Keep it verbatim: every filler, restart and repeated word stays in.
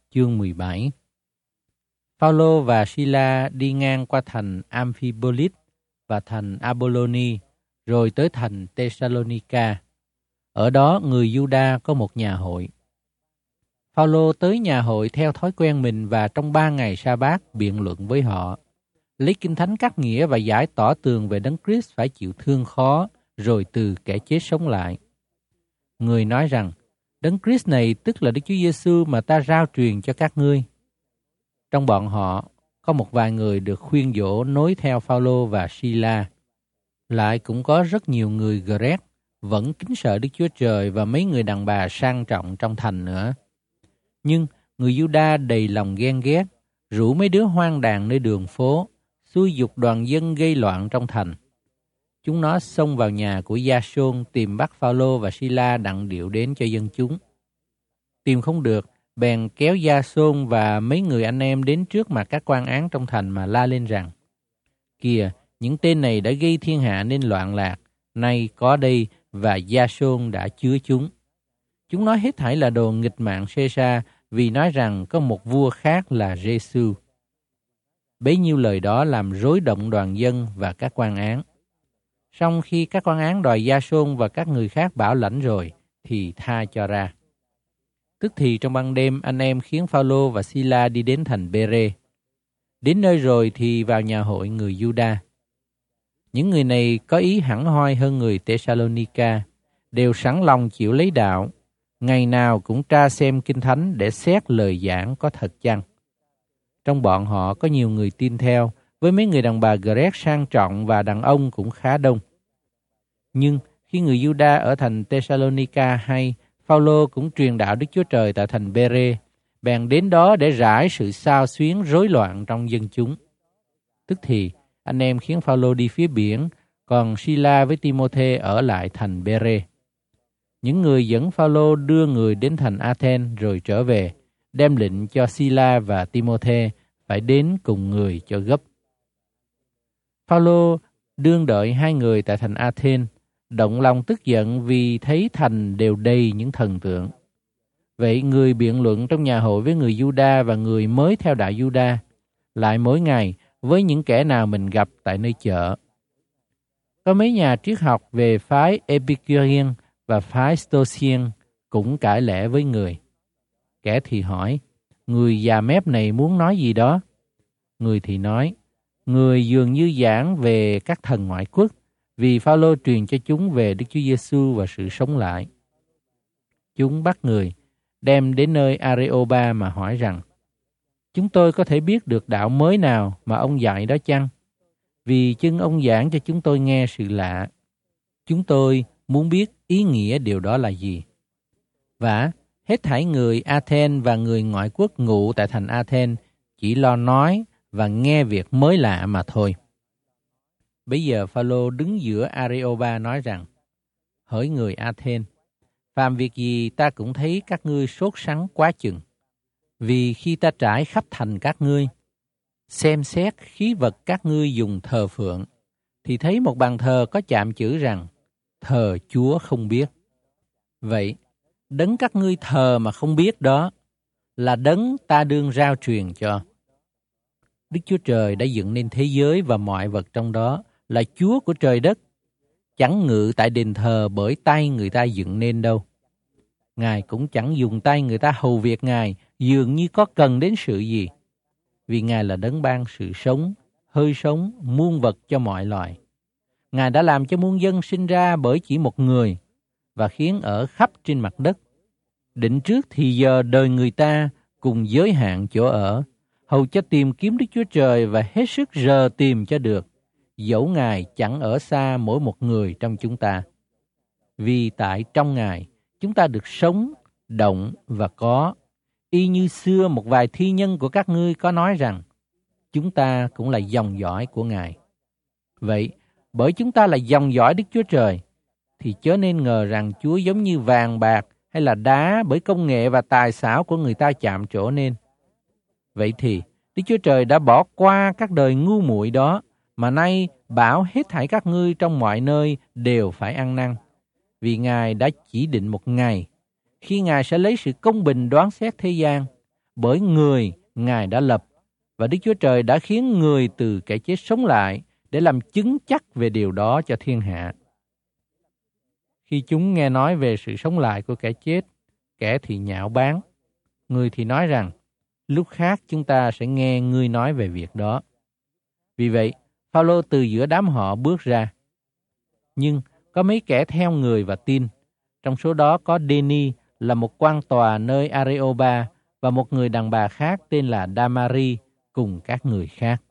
chương mười bảy. Phao-lô và Si-la đi ngang qua thành Amphipolis và thành Apolloni, rồi tới thành Thessalonica. Ở đó người Giu-đa có một nhà hội. Phao-lô tới nhà hội theo thói quen mình và trong ba ngày sa-bát biện luận với họ, lấy Kinh Thánh cắt nghĩa và giải tỏ tường về Đấng Christ phải chịu thương khó, rồi từ kẻ chết sống lại. Người nói rằng, Đấng Christ này tức là Đức Chúa Giêsu mà ta rao truyền cho các ngươi. Trong bọn họ, có một vài người được khuyên dỗ nối theo Phao-lô và Si-la. Lại cũng có rất nhiều người Gret vẫn kính sợ Đức Chúa Trời và mấy người đàn bà sang trọng trong thành nữa. Nhưng người Giu-đa đầy lòng ghen ghét, rủ mấy đứa hoang đàn nơi đường phố, xúi giục đoàn dân gây loạn trong thành. Chúng nó xông vào nhà của Gia-sôn tìm bắt Phao-lô và Si-la đặng điệu đến cho dân chúng. Tìm không được, bèn kéo Gia-sôn và mấy người anh em đến trước mặt các quan án trong thành mà la lên rằng: Kìa, những tên này đã gây thiên hạ nên loạn lạc, nay có đây và Gia-sôn đã chứa chúng. Chúng nói hết thảy là đồ nghịch mạng Sê-sa, vì nói rằng có một vua khác là Giê-xu. Bấy nhiêu lời đó làm rối động đoàn dân và các quan án. Song khi các quan án đòi Gia-sôn và các người khác bảo lãnh rồi, thì tha cho ra. Tức thì trong ban đêm, anh em khiến Phao-lô và Si-la đi đến thành Bê-rê. Đến nơi rồi thì vào nhà hội người Giu-đa. Những người này có ý hẳn hoi hơn người Thessalonica, đều sẵn lòng chịu lấy đạo, ngày nào cũng tra xem Kinh Thánh để xét lời giảng có thật chăng. Trong bọn họ có nhiều người tin theo, với mấy người đàn bà Gret sang trọng và đàn ông cũng khá đông. Nhưng khi người Giu-đa ở thành Thessalonica hay Phao-lô cũng truyền đạo Đức Chúa Trời tại thành Bê-rê, bèn đến đó để rải sự xao xuyến rối loạn trong dân chúng. Tức thì anh em khiến Phao-lô đi phía biển, còn Si-la với Ti-mô-thê ở lại thành Bê-rê. Những người dẫn Phao-lô đưa người đến thành A-then rồi trở về, đem lệnh cho Si-la và Ti-mô-thê phải đến cùng người cho gấp. Phao-lô đương đợi hai người tại thành A-then, động lòng tức giận vì thấy thành đều đầy những thần tượng. Vậy người biện luận trong nhà hội với người Giu-đa và người mới theo đạo Giu-đa, lại mỗi ngày với những kẻ nào mình gặp tại nơi chợ. Có mấy nhà triết học về phái Epicurean và phái Stoiциan cũng cãi lẽ với người. Kẻ thì hỏi, người già mép này muốn nói gì đó? Người thì nói, người dường như giảng về các thần ngoại quốc, vì Phao-lô truyền cho chúng về Đức Chúa Giêsu và sự sống lại. Chúng bắt người, đem đến nơi Areopa mà hỏi rằng, chúng tôi có thể biết được đạo mới nào mà ông dạy đó chăng? Vì chưng ông giảng cho chúng tôi nghe sự lạ. Chúng tôi muốn biết ý nghĩa điều đó là gì. Vả, hết thảy người Athens và người ngoại quốc ngụ tại thành Athens chỉ lo nói và nghe việc mới lạ mà thôi. Bây giờ Phao-lô đứng giữa Areopa nói rằng, hỡi người Athens, phàm việc gì ta cũng thấy các ngươi sốt sắng quá chừng. Vì khi ta trải khắp thành các ngươi, xem xét khí vật các ngươi dùng thờ phượng, thì thấy một bàn thờ có chạm chữ rằng, thờ Chúa không biết. Vậy, đấng các ngươi thờ mà không biết đó, là đấng ta đương rao truyền cho. Đức Chúa Trời đã dựng nên thế giới và mọi vật trong đó, là Chúa của trời đất, chẳng ngự tại đền thờ bởi tay người ta dựng nên đâu. Ngài cũng chẳng dùng tay người ta hầu việc Ngài, dường như có cần đến sự gì. Vì Ngài là đấng ban sự sống, hơi sống, muôn vật cho mọi loài. Ngài đã làm cho muôn dân sinh ra bởi chỉ một người, và khiến ở khắp trên mặt đất. Định trước thì giờ đời người ta cùng giới hạn chỗ ở, hầu cho tìm kiếm Đức Chúa Trời và hết sức rờ tìm cho được, dẫu Ngài chẳng ở xa mỗi một người trong chúng ta. Vì tại trong Ngài, chúng ta được sống, động và có. Y như xưa một vài thi nhân của các ngươi có nói rằng, chúng ta cũng là dòng dõi của Ngài. Vậy, bởi chúng ta là dòng dõi Đức Chúa Trời, thì chớ nên ngờ rằng Chúa giống như vàng bạc hay là đá bởi công nghệ và tài xảo của người ta chạm trổ nên. Vậy thì, Đức Chúa Trời đã bỏ qua các đời ngu muội đó, mà nay bảo hết thảy các ngươi trong mọi nơi đều phải ăn năn. Vì Ngài đã chỉ định một ngày, khi Ngài sẽ lấy sự công bình đoán xét thế gian, bởi người Ngài đã lập, và Đức Chúa Trời đã khiến người từ kẻ chết sống lại để làm chứng chắc về điều đó cho thiên hạ. Khi chúng nghe nói về sự sống lại của kẻ chết, kẻ thì nhạo báng, người thì nói rằng, lúc khác chúng ta sẽ nghe ngươi nói về việc đó. Vì vậy, Phao-lô từ giữa đám họ bước ra. Nhưng có mấy kẻ theo người và tin. Trong số đó có Đê-ni là một quan tòa nơi Areopa và một người đàn bà khác tên là Đa-ma-ri cùng các người khác.